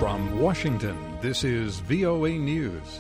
From Washington, this is VOA News.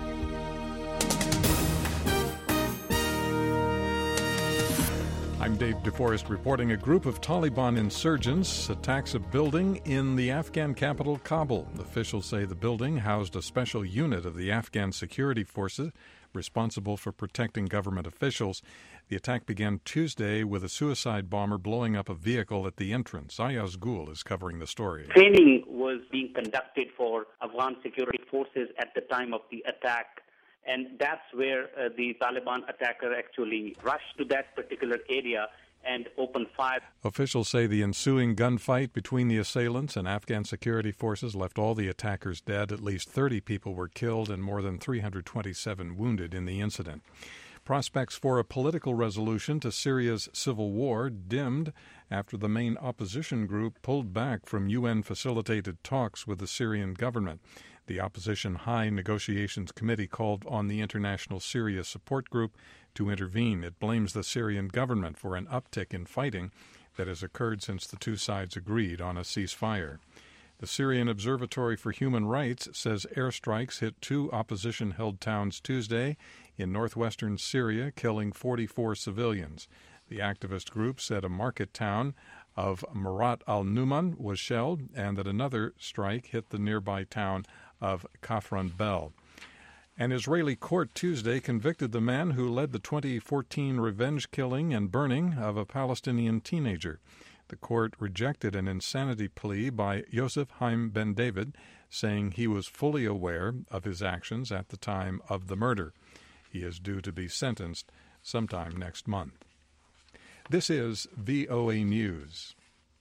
I'm Dave DeForest reporting. A group of Taliban insurgents attacks a building in the Afghan capital, Kabul. Officials say the building housed a special unit of the Afghan security forces responsible for protecting government officials. The attack began Tuesday with a suicide bomber blowing up a vehicle at the entrance. Ayaz Gul is covering the story. Training was being conducted for Afghan security forces at the time of the attack, and that's where the Taliban attacker actually rushed to that particular area and opened fire. Officials say the ensuing gunfight between the assailants and Afghan security forces left all the attackers dead. At least 30 people were killed and more than 327 wounded in the incident. Prospects for a political resolution to Syria's civil war dimmed after the main opposition group pulled back from UN-facilitated talks with the Syrian government. The opposition High Negotiations Committee called on the International Syria Support Group to intervene. It blames the Syrian government for an uptick in fighting that has occurred since the two sides agreed on a ceasefire. The Syrian Observatory for Human Rights says airstrikes hit two opposition-held towns Tuesday in northwestern Syria, killing 44 civilians. The activist group said a market town of Marat al-Numan was shelled and that another strike hit the nearby town of Kafran Bel. An Israeli court Tuesday convicted the man who led the 2014 revenge killing and burning of a Palestinian teenager. The court rejected an insanity plea by Yosef Haim Ben David, saying he was fully aware of his actions at the time of the murder. He is due to be sentenced sometime next month. This is VOA News.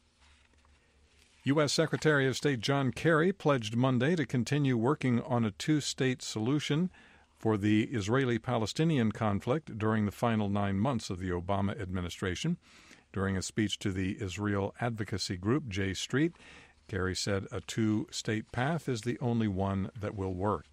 U.S. Secretary of State John Kerry pledged Monday to continue working on a two-state solution for the Israeli-Palestinian conflict during the final 9 months of the Obama administration. During a speech to the Israel advocacy group J Street, Kerry said a two-state path is the only one that will work.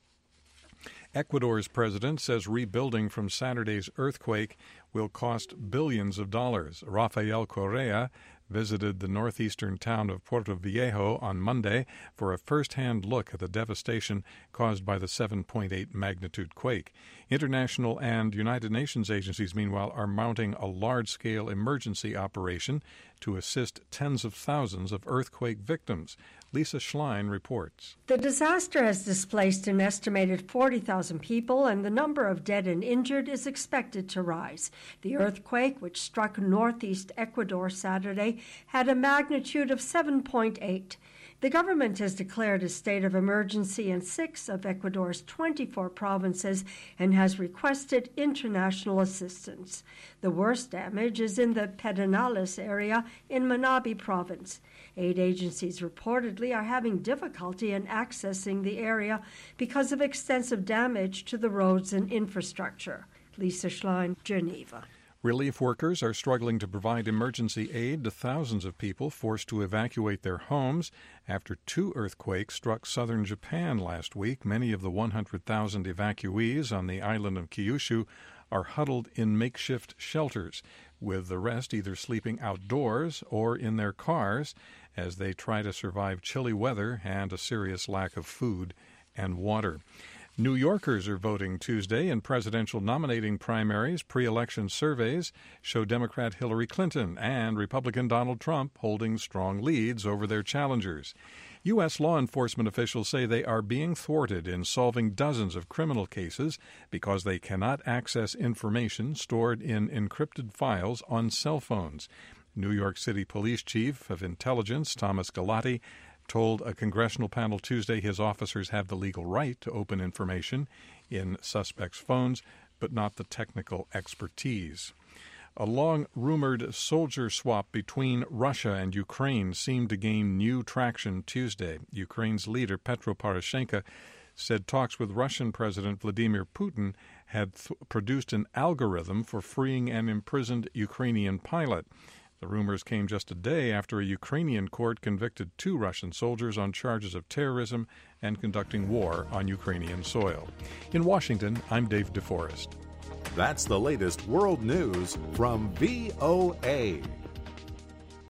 Ecuador's president says rebuilding from Saturday's earthquake will cost billions of dollars. Rafael Correa visited the northeastern town of Puerto Viejo on Monday for a first-hand look at the devastation caused by the 7.8 magnitude quake. International and United Nations agencies, meanwhile, are mounting a large-scale emergency operation to assist tens of thousands of earthquake victims. Lisa Schlein reports. The disaster has displaced an estimated 40,000 people, and the number of dead and injured is expected to rise. The earthquake, which struck northeast Ecuador Saturday, had a magnitude of 7.8. The government has declared a state of emergency in 6 of Ecuador's 24 provinces and has requested international assistance. The worst damage is in the Pedernales area in Manabí province. Aid agencies reportedly are having difficulty in accessing the area because of extensive damage to the roads and infrastructure. Lisa Schlein, Geneva. Relief workers are struggling to provide emergency aid to thousands of people forced to evacuate their homes after 2 earthquakes struck southern Japan last week. Many of the 100,000 evacuees on the island of Kyushu are huddled in makeshift shelters, with the rest either sleeping outdoors or in their cars as they try to survive chilly weather and a serious lack of food and water. New Yorkers are voting Tuesday in presidential nominating primaries. Pre-election surveys show Democrat Hillary Clinton and Republican Donald Trump holding strong leads over their challengers. U.S. law enforcement officials say they are being thwarted in solving dozens of criminal cases because they cannot access information stored in encrypted files on cell phones. New York City Police Chief of Intelligence Thomas Galati told a congressional panel Tuesday his officers have the legal right to open information in suspects' phones, but not the technical expertise. A long-rumored soldier swap between Russia and Ukraine seemed to gain new traction Tuesday. Ukraine's leader, Petro Poroshenko, said talks with Russian President Vladimir Putin had produced an algorithm for freeing an imprisoned Ukrainian pilot. The rumors came just a day after a Ukrainian court convicted 2 Russian soldiers on charges of terrorism and conducting war on Ukrainian soil. In Washington, I'm Dave DeForest. That's the latest world news from VOA.